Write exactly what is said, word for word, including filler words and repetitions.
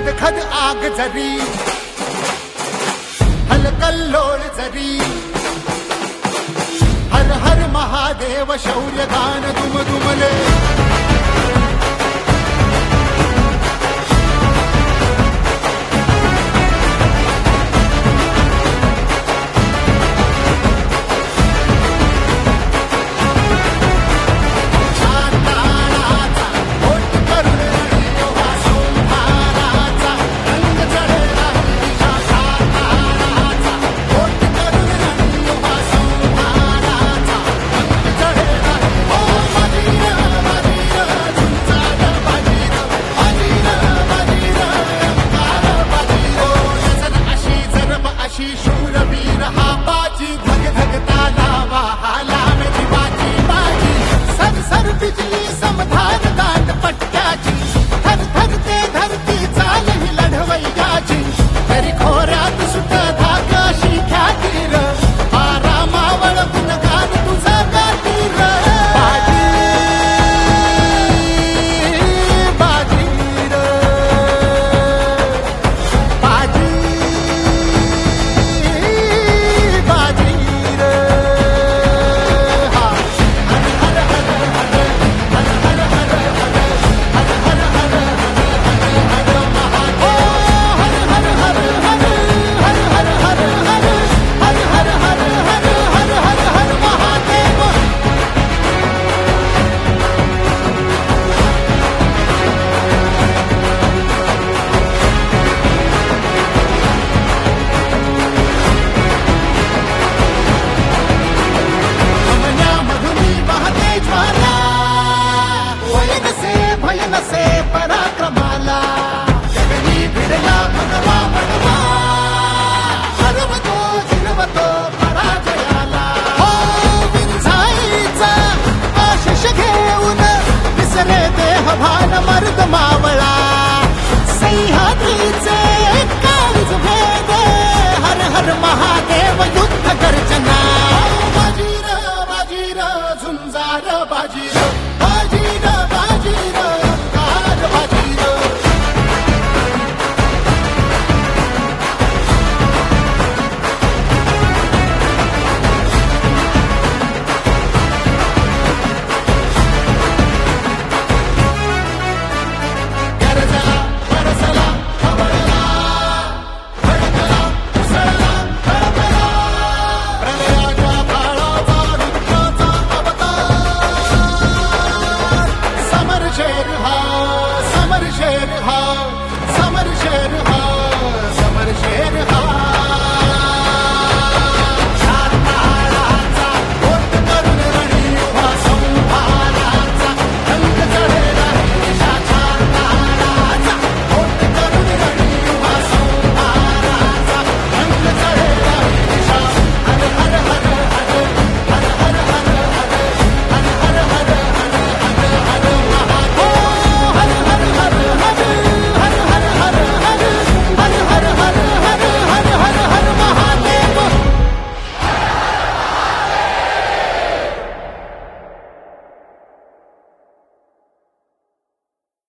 खद खद आग जरी हलकल्लोळ जरी हर हर महादेव शौर्य गान दुम दुमले शूरवीर हा बाजी धग धगता लावा हाला में बाजी बाजी सर सर बिजली समधार दांड पट्ट्याची थर थर ते धरती चाल ही लढवैयाची तरी खोऱ्यात सुट धाकाशी ख्यातीर आरामावळ गुणगान तुझा गातीर बाजी बाजी र बाजी से पराक्रमाला जगनी भिडला भगवा भगवा हरवतो जिरवतो पराजयाला हो विंझाईचा आशिष घेऊन विसरे देह भान मर्द मावळा सह्याद्रीचे काळीज भेद हर हर महादेव युद्ध गर्जना बाजीर बाजीर झुंजार बाजीर बाजीर बाजीर शेर हा समर शेर हा